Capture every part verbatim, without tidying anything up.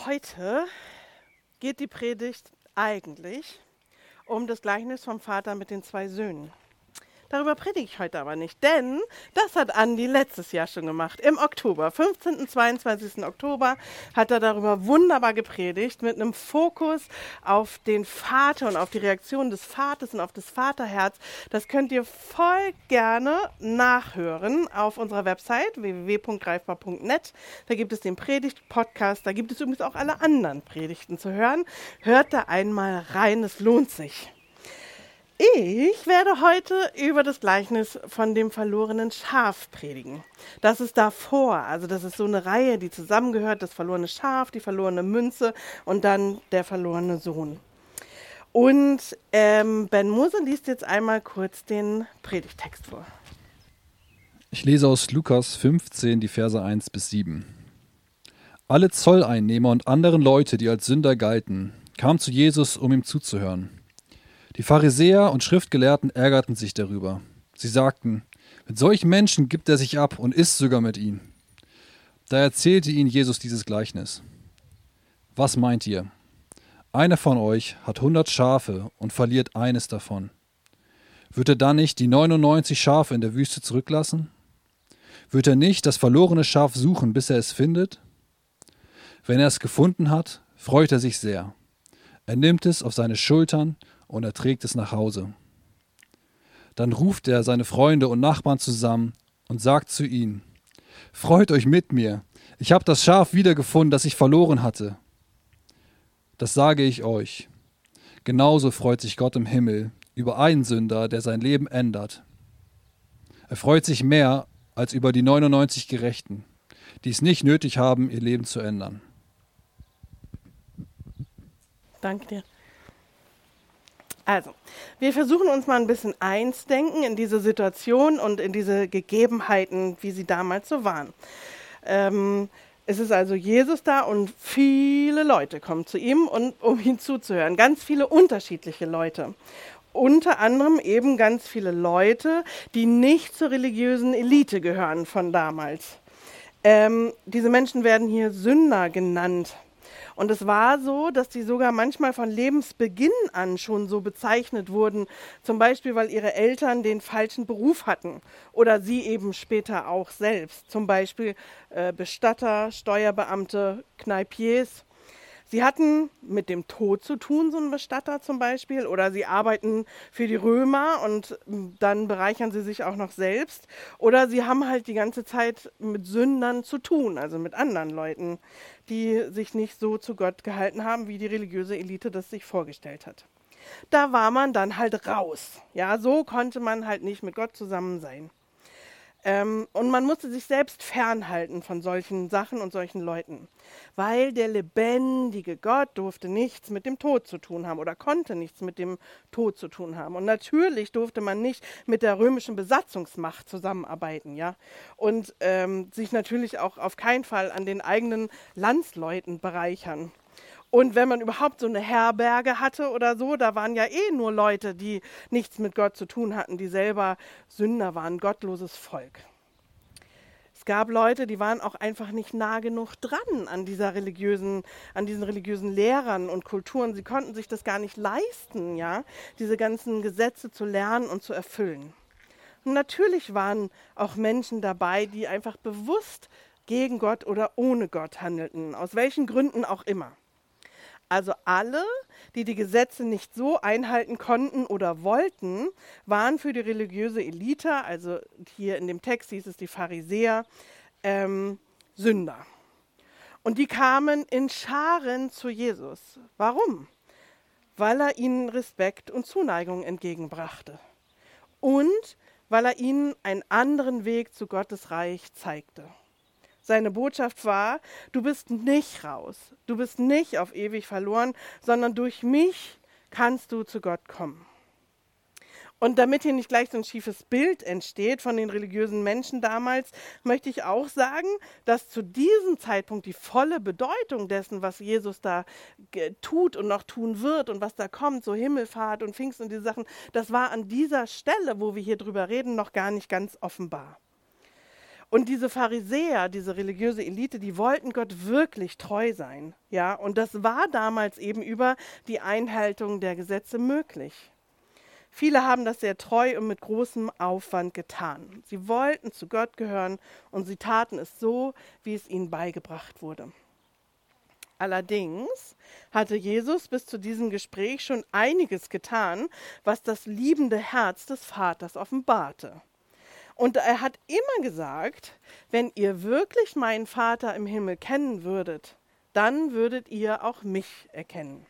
Heute geht die Predigt eigentlich um das Gleichnis vom Vater mit den zwei Söhnen. Darüber predige ich heute aber nicht, denn das hat Andi letztes Jahr schon gemacht. Im Oktober, fünfzehnten und zweiundzwanzigsten Oktober, hat er darüber wunderbar gepredigt, mit einem Fokus auf den Vater und auf die Reaktion des Vaters und auf das Vaterherz. Das könnt ihr voll gerne nachhören auf unserer Website w w w punkt greifbar punkt net. Da gibt es den Predigt-Podcast, da gibt es übrigens auch alle anderen Predigten zu hören. Hört da einmal rein, es lohnt sich. Ich werde heute über das Gleichnis von dem verlorenen Schaf predigen. Das ist davor, also das ist so eine Reihe, die zusammengehört, das verlorene Schaf, die verlorene Münze und dann der verlorene Sohn. Und ähm, Ben Mose liest jetzt einmal kurz den Predigtext vor. Ich lese aus Lukas fünfzehn, die Verse eins bis sieben. Alle Zolleinnehmer und anderen Leute, die als Sünder galten, kamen zu Jesus, um ihm zuzuhören. Die Pharisäer und Schriftgelehrten ärgerten sich darüber. Sie sagten, mit solchen Menschen gibt er sich ab und isst sogar mit ihnen. Da erzählte ihnen Jesus dieses Gleichnis. Was meint ihr? Einer von euch hat hundert Schafe und verliert eines davon. Wird er dann nicht die neunundneunzig Schafe in der Wüste zurücklassen? Wird er nicht das verlorene Schaf suchen, bis er es findet? Wenn er es gefunden hat, freut er sich sehr. Er nimmt es auf seine Schultern und er trägt es nach Hause. Dann ruft er seine Freunde und Nachbarn zusammen und sagt zu ihnen, freut euch mit mir, ich habe das Schaf wiedergefunden, das ich verloren hatte. Das sage ich euch. Genauso freut sich Gott im Himmel über einen Sünder, der sein Leben ändert. Er freut sich mehr als über die neunundneunzig Gerechten, die es nicht nötig haben, ihr Leben zu ändern. Danke dir. Also, wir versuchen uns mal ein bisschen einzudenken in diese Situation und in diese Gegebenheiten, wie sie damals so waren. Ähm, es ist also Jesus da und viele Leute kommen zu ihm, und, um ihm zuzuhören. Ganz viele unterschiedliche Leute. Unter anderem eben ganz viele Leute, die nicht zur religiösen Elite gehören von damals. Ähm, diese Menschen werden hier Sünder genannt. Und es war so, dass die sogar manchmal von Lebensbeginn an schon so bezeichnet wurden, zum Beispiel, weil ihre Eltern den falschen Beruf hatten oder sie eben später auch selbst, zum Beispiel äh, Bestatter, Steuerbeamte, Kneipiers. Sie hatten mit dem Tod zu tun, so ein Bestatter zum Beispiel, oder sie arbeiten für die Römer und dann bereichern sie sich auch noch selbst. Oder sie haben halt die ganze Zeit mit Sündern zu tun, also mit anderen Leuten, die sich nicht so zu Gott gehalten haben, wie die religiöse Elite das sich vorgestellt hat. Da war man dann halt raus. Ja, so konnte man halt nicht mit Gott zusammen sein. Ähm, und man musste sich selbst fernhalten von solchen Sachen und solchen Leuten, weil der lebendige Gott durfte nichts mit dem Tod zu tun haben oder konnte nichts mit dem Tod zu tun haben. Und natürlich durfte man nicht mit der römischen Besatzungsmacht zusammenarbeiten, ja, und ähm, sich natürlich auch auf keinen Fall an den eigenen Landsleuten bereichern. Und wenn man überhaupt so eine Herberge hatte oder so, da waren ja eh nur Leute, die nichts mit Gott zu tun hatten, die selber Sünder waren, gottloses Volk. Es gab Leute, die waren auch einfach nicht nah genug dran an dieser religiösen, an diesen religiösen Lehrern und Kulturen. Sie konnten sich das gar nicht leisten, ja, diese ganzen Gesetze zu lernen und zu erfüllen. Und natürlich waren auch Menschen dabei, die einfach bewusst gegen Gott oder ohne Gott handelten, aus welchen Gründen auch immer. Also alle, die die Gesetze nicht so einhalten konnten oder wollten, waren für die religiöse Elite, also hier in dem Text hieß es die Pharisäer, ähm, Sünder. Und die kamen in Scharen zu Jesus. Warum? Weil er ihnen Respekt und Zuneigung entgegenbrachte. Und weil er ihnen einen anderen Weg zu Gottes Reich zeigte. Seine Botschaft war, du bist nicht raus, du bist nicht auf ewig verloren, sondern durch mich kannst du zu Gott kommen. Und damit hier nicht gleich so ein schiefes Bild entsteht von den religiösen Menschen damals, möchte ich auch sagen, dass zu diesem Zeitpunkt die volle Bedeutung dessen, was Jesus da tut und noch tun wird und was da kommt, so Himmelfahrt und Pfingsten und diese Sachen, das war an dieser Stelle, wo wir hier drüber reden, noch gar nicht ganz offenbar. Und diese Pharisäer, diese religiöse Elite, die wollten Gott wirklich treu sein. Ja? Und das war damals eben über die Einhaltung der Gesetze möglich. Viele haben das sehr treu und mit großem Aufwand getan. Sie wollten zu Gott gehören und sie taten es so, wie es ihnen beigebracht wurde. Allerdings hatte Jesus bis zu diesem Gespräch schon einiges getan, was das liebende Herz des Vaters offenbarte. Und er hat immer gesagt, wenn ihr wirklich meinen Vater im Himmel kennen würdet, dann würdet ihr auch mich erkennen.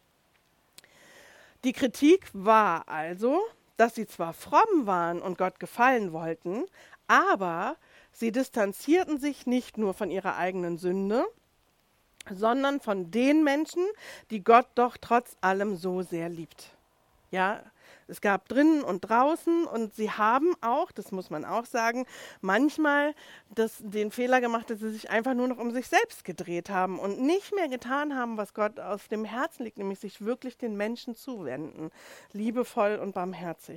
Die Kritik war also, dass sie zwar fromm waren und Gott gefallen wollten, aber sie distanzierten sich nicht nur von ihrer eigenen Sünde, sondern von den Menschen, die Gott doch trotz allem so sehr liebt. Ja, es gab drinnen und draußen und sie haben auch, das muss man auch sagen, manchmal das, den Fehler gemacht, dass sie sich einfach nur noch um sich selbst gedreht haben und nicht mehr getan haben, was Gott auf dem Herzen liegt, nämlich sich wirklich den Menschen zuwenden, liebevoll und barmherzig.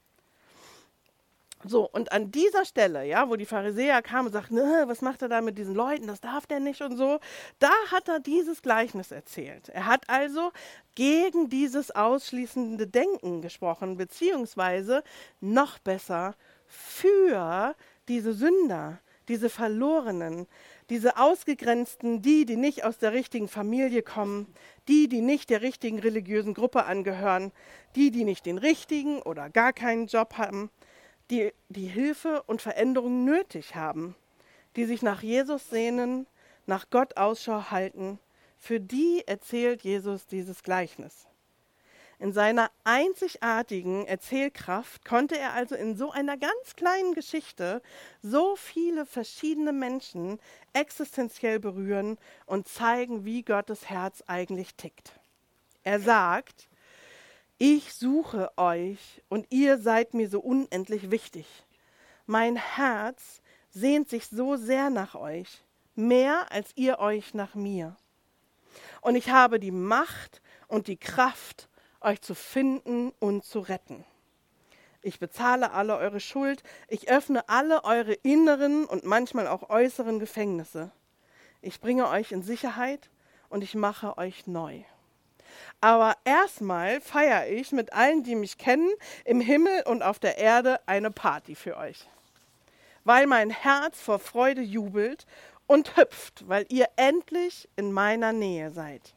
So, und an dieser Stelle, ja, wo die Pharisäer kamen und sagten, was macht er da mit diesen Leuten, das darf der nicht und so, da hat er dieses Gleichnis erzählt. Er hat also gegen dieses ausschließende Denken gesprochen, beziehungsweise noch besser für diese Sünder, diese Verlorenen, diese Ausgegrenzten, die, die nicht aus der richtigen Familie kommen, die, die nicht der richtigen religiösen Gruppe angehören, die, die nicht den richtigen oder gar keinen Job haben, die die Hilfe und Veränderung nötig haben, die sich nach Jesus sehnen, nach Gott Ausschau halten, für die erzählt Jesus dieses Gleichnis. In seiner einzigartigen Erzählkraft konnte er also in so einer ganz kleinen Geschichte so viele verschiedene Menschen existenziell berühren und zeigen, wie Gottes Herz eigentlich tickt. Er sagt, ich suche euch und ihr seid mir so unendlich wichtig. Mein Herz sehnt sich so sehr nach euch, mehr als ihr euch nach mir. Und ich habe die Macht und die Kraft, euch zu finden und zu retten. Ich bezahle alle eure Schuld, ich öffne alle eure inneren und manchmal auch äußeren Gefängnisse. Ich bringe euch in Sicherheit und ich mache euch neu. Aber erstmal feiere ich mit allen, die mich kennen, im Himmel und auf der Erde eine Party für euch. Weil mein Herz vor Freude jubelt und hüpft, weil ihr endlich in meiner Nähe seid.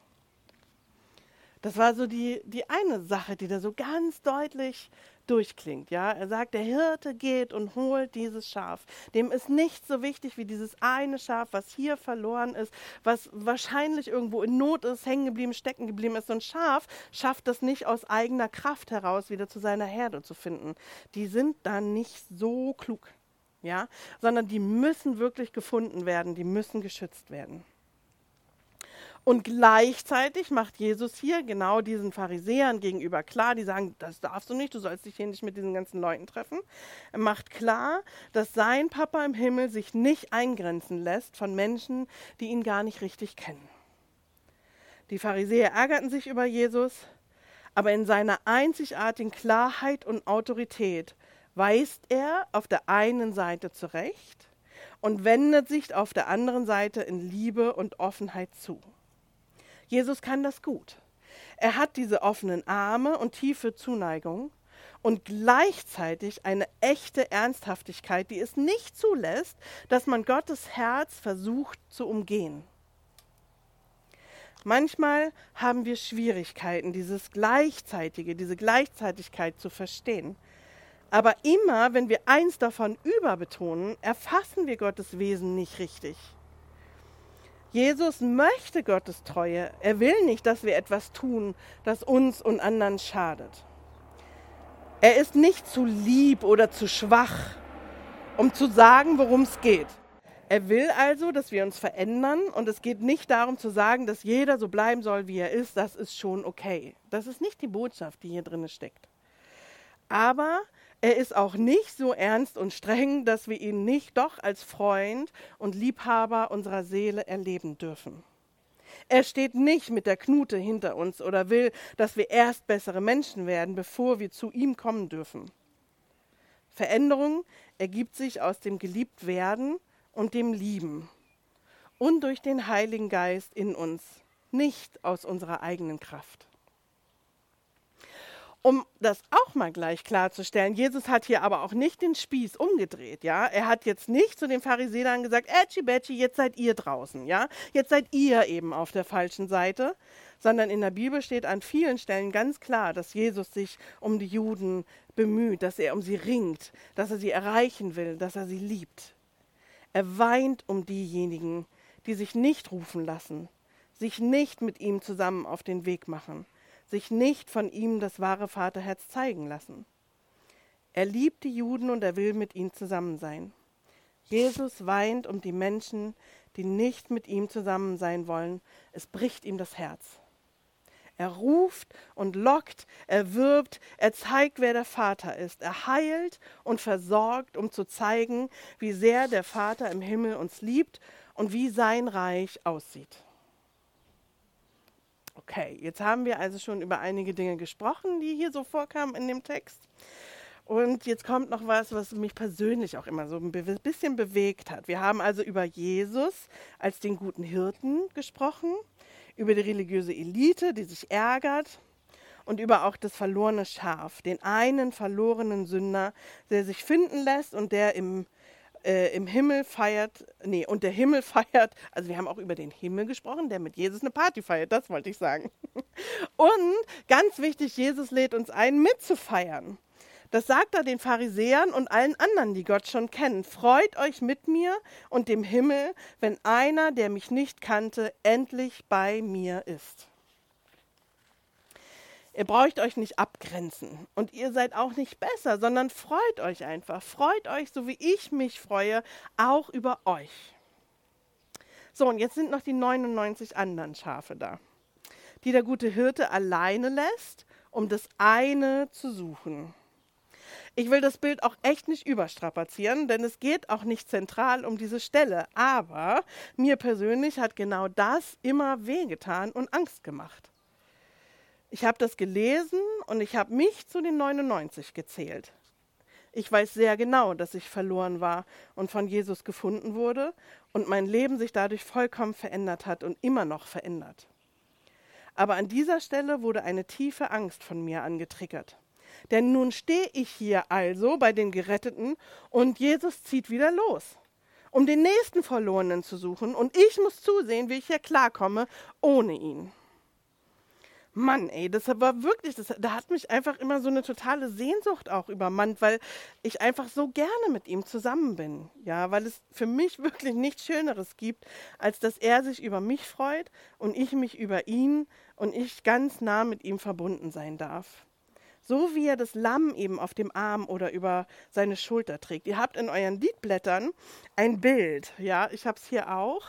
Das war so die, die eine Sache, die da so ganz deutlich durchklingt. Ja? Er sagt, der Hirte geht und holt dieses Schaf. Dem ist nicht so wichtig wie dieses eine Schaf, was hier verloren ist, was wahrscheinlich irgendwo in Not ist, hängen geblieben, stecken geblieben ist. So ein Schaf schafft das nicht aus eigener Kraft heraus, wieder zu seiner Herde zu finden. Die sind dann nicht so klug, ja? Sondern die müssen wirklich gefunden werden, die müssen geschützt werden. Und gleichzeitig macht Jesus hier genau diesen Pharisäern gegenüber klar, die sagen, das darfst du nicht, du sollst dich hier nicht mit diesen ganzen Leuten treffen. Er macht klar, dass sein Papa im Himmel sich nicht eingrenzen lässt von Menschen, die ihn gar nicht richtig kennen. Die Pharisäer ärgerten sich über Jesus, aber in seiner einzigartigen Klarheit und Autorität weist er auf der einen Seite zurecht und wendet sich auf der anderen Seite in Liebe und Offenheit zu. Jesus kann das gut. Er hat diese offenen Arme und tiefe Zuneigung und gleichzeitig eine echte Ernsthaftigkeit, die es nicht zulässt, dass man Gottes Herz versucht zu umgehen. Manchmal haben wir Schwierigkeiten, dieses Gleichzeitige, diese Gleichzeitigkeit zu verstehen. Aber immer, wenn wir eins davon überbetonen, erfassen wir Gottes Wesen nicht richtig. Jesus möchte Gottes Treue. Er will nicht, dass wir etwas tun, das uns und anderen schadet. Er ist nicht zu lieb oder zu schwach, um zu sagen, worum es geht. Er will also, dass wir uns verändern und es geht nicht darum zu sagen, dass jeder so bleiben soll, wie er ist. Das ist schon okay. Das ist nicht die Botschaft, die hier drin steckt. Aber er ist auch nicht so ernst und streng, dass wir ihn nicht doch als Freund und Liebhaber unserer Seele erleben dürfen. Er steht nicht mit der Knute hinter uns oder will, dass wir erst bessere Menschen werden, bevor wir zu ihm kommen dürfen. Veränderung ergibt sich aus dem Geliebtwerden und dem Lieben und durch den Heiligen Geist in uns, nicht aus unserer eigenen Kraft. Um das auch mal gleich klarzustellen, Jesus hat hier aber auch nicht den Spieß umgedreht, ja. Er hat jetzt nicht zu den Pharisäern gesagt, Ätschi Bätschi, jetzt seid ihr draußen, ja. Jetzt seid ihr eben auf der falschen Seite, sondern in der Bibel steht an vielen Stellen ganz klar, dass Jesus sich um die Juden bemüht, dass er um sie ringt, dass er sie erreichen will, dass er sie liebt. Er weint um diejenigen, die sich nicht rufen lassen, sich nicht mit ihm zusammen auf den Weg machen, sich nicht von ihm das wahre Vaterherz zeigen lassen. Er liebt die Juden und er will mit ihnen zusammen sein. Jesus weint um die Menschen, die nicht mit ihm zusammen sein wollen. Es bricht ihm das Herz. Er ruft und lockt, er wirbt, er zeigt, wer der Vater ist. Er heilt und versorgt, um zu zeigen, wie sehr der Vater im Himmel uns liebt und wie sein Reich aussieht. Okay, jetzt haben wir also schon über einige Dinge gesprochen, die hier so vorkamen in dem Text. Und jetzt kommt noch was, was mich persönlich auch immer so ein bisschen bewegt hat. Wir haben also über Jesus als den guten Hirten gesprochen, über die religiöse Elite, die sich ärgert, und über auch das verlorene Schaf, den einen verlorenen Sünder, der sich finden lässt und der im Äh, im Himmel feiert, nee, und der Himmel feiert, also wir haben auch über den Himmel gesprochen, der mit Jesus eine Party feiert, das wollte ich sagen. Und ganz wichtig, Jesus lädt uns ein, mitzufeiern. Das sagt er den Pharisäern und allen anderen, die Gott schon kennen. Freut euch mit mir und dem Himmel, wenn einer, der mich nicht kannte, endlich bei mir ist. Ihr braucht euch nicht abgrenzen und ihr seid auch nicht besser, sondern freut euch einfach. Freut euch, so wie ich mich freue, auch über euch. So, und jetzt sind noch die neunundneunzig anderen Schafe da, die der gute Hirte alleine lässt, um das eine zu suchen. Ich will das Bild auch echt nicht überstrapazieren, denn es geht auch nicht zentral um diese Stelle. Aber mir persönlich hat genau das immer wehgetan und Angst gemacht. Ich habe das gelesen und ich habe mich zu den neunundneunzig gezählt. Ich weiß sehr genau, dass ich verloren war und von Jesus gefunden wurde und mein Leben sich dadurch vollkommen verändert hat und immer noch verändert. Aber an dieser Stelle wurde eine tiefe Angst von mir angetriggert. Denn nun stehe ich hier also bei den Geretteten und Jesus zieht wieder los, um den nächsten Verlorenen zu suchen und ich muss zusehen, wie ich hier klarkomme ohne ihn. Mann, ey, das war wirklich, das, da hat mich einfach immer so eine totale Sehnsucht auch übermannt, weil ich einfach so gerne mit ihm zusammen bin. Ja, weil es für mich wirklich nichts Schöneres gibt, als dass er sich über mich freut und ich mich über ihn und ich ganz nah mit ihm verbunden sein darf. So wie er das Lamm eben auf dem Arm oder über seine Schulter trägt. Ihr habt in euren Liedblättern ein Bild, ja, ich habe es hier auch.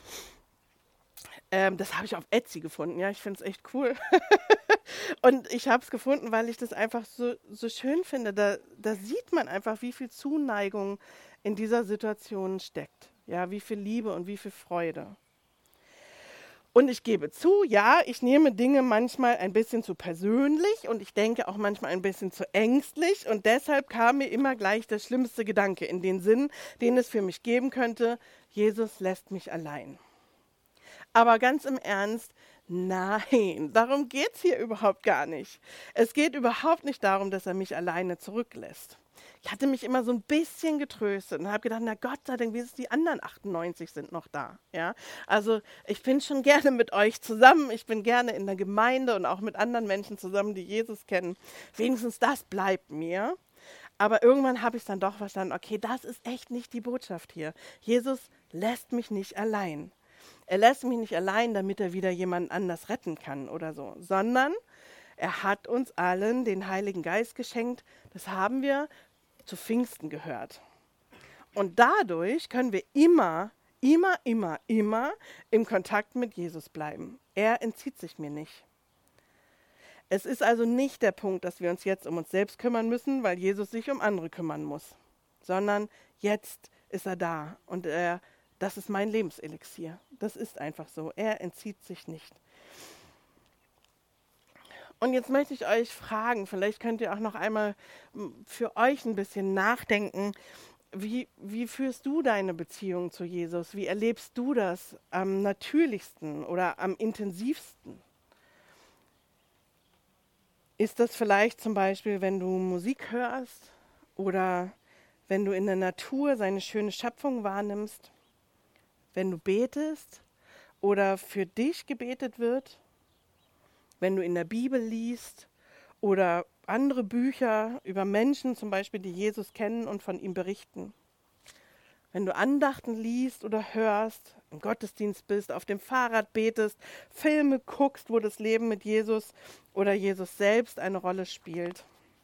Ähm, das habe ich auf Etsy gefunden, ja, ich finde es echt cool. Und ich habe es gefunden, weil ich das einfach so, so schön finde. Da, da sieht man einfach, wie viel Zuneigung in dieser Situation steckt. Ja, wie viel Liebe und wie viel Freude. Und ich gebe zu, ja, ich nehme Dinge manchmal ein bisschen zu persönlich und ich denke auch manchmal ein bisschen zu ängstlich. Und deshalb kam mir immer gleich der schlimmste Gedanke in den Sinn, den es für mich geben könnte: Jesus lässt mich allein. Aber ganz im Ernst, nein, darum geht es hier überhaupt gar nicht. Es geht überhaupt nicht darum, dass er mich alleine zurücklässt. Ich hatte mich immer so ein bisschen getröstet und habe gedacht, na Gott sei Dank, wie ist die anderen achtundneunzig sind noch da. Ja? Also ich bin schon gerne mit euch zusammen, ich bin gerne in der Gemeinde und auch mit anderen Menschen zusammen, die Jesus kennen. Wenigstens das bleibt mir. Aber irgendwann habe ich es dann doch verstanden, okay, das ist echt nicht die Botschaft hier. Jesus lässt mich nicht allein. Er lässt mich nicht allein, damit er wieder jemanden anders retten kann oder so, sondern er hat uns allen den Heiligen Geist geschenkt. Das haben wir zu Pfingsten gehört. Und dadurch können wir immer, immer, immer, immer im Kontakt mit Jesus bleiben. Er entzieht sich mir nicht. Es ist also nicht der Punkt, dass wir uns jetzt um uns selbst kümmern müssen, weil Jesus sich um andere kümmern muss, sondern jetzt ist er da und er Das ist mein Lebenselixier. Das ist einfach so. Er entzieht sich nicht. Und jetzt möchte ich euch fragen, vielleicht könnt ihr auch noch einmal für euch ein bisschen nachdenken, wie, wie führst du deine Beziehung zu Jesus? Wie erlebst du das am natürlichsten oder am intensivsten? Ist das vielleicht zum Beispiel, wenn du Musik hörst oder wenn du in der Natur seine schöne Schöpfung wahrnimmst, wenn du betest oder für dich gebetet wird, wenn du in der Bibel liest oder andere Bücher über Menschen zum Beispiel, die Jesus kennen und von ihm berichten. Wenn du Andachten liest oder hörst, im Gottesdienst bist, auf dem Fahrrad betest, Filme guckst, wo das Leben mit Jesus oder Jesus selbst eine Rolle spielt.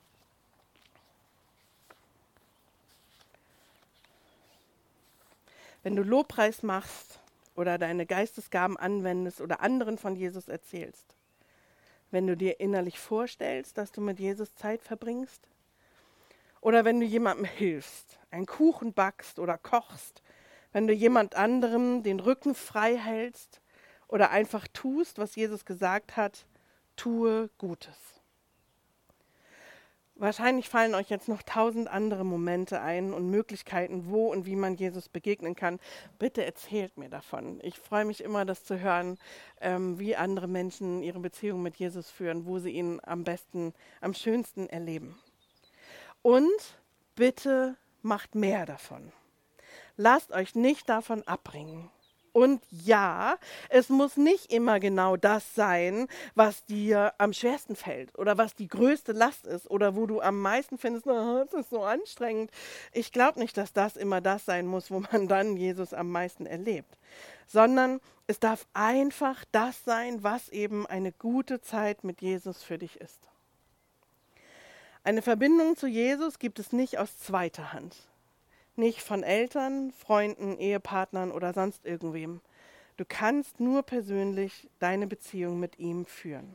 Wenn du Lobpreis machst oder deine Geistesgaben anwendest oder anderen von Jesus erzählst. Wenn du dir innerlich vorstellst, dass du mit Jesus Zeit verbringst. Oder wenn du jemandem hilfst, einen Kuchen backst oder kochst. Wenn du jemand anderem den Rücken frei hältst oder einfach tust, was Jesus gesagt hat, tue Gutes. Wahrscheinlich fallen euch jetzt noch tausend andere Momente ein und Möglichkeiten, wo und wie man Jesus begegnen kann. Bitte erzählt mir davon. Ich freue mich immer, das zu hören, ähm, wie andere Menschen ihre Beziehung mit Jesus führen, wo sie ihn am besten, am schönsten erleben. Und bitte macht mehr davon. Lasst euch nicht davon abbringen. Und ja, es muss nicht immer genau das sein, was dir am schwersten fällt oder was die größte Last ist oder wo du am meisten findest, oh, das ist so anstrengend. Ich glaube nicht, dass das immer das sein muss, wo man dann Jesus am meisten erlebt, sondern es darf einfach das sein, was eben eine gute Zeit mit Jesus für dich ist. Eine Verbindung zu Jesus gibt es nicht aus zweiter Hand. Nicht von Eltern, Freunden, Ehepartnern oder sonst irgendwem. Du kannst nur persönlich deine Beziehung mit ihm führen.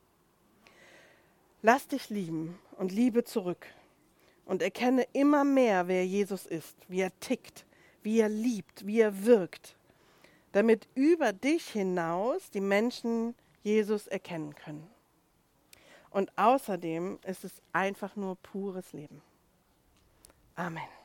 Lass dich lieben und liebe zurück und erkenne immer mehr, wer Jesus ist, wie er tickt, wie er liebt, wie er wirkt, damit über dich hinaus die Menschen Jesus erkennen können. Und außerdem ist es einfach nur pures Leben. Amen.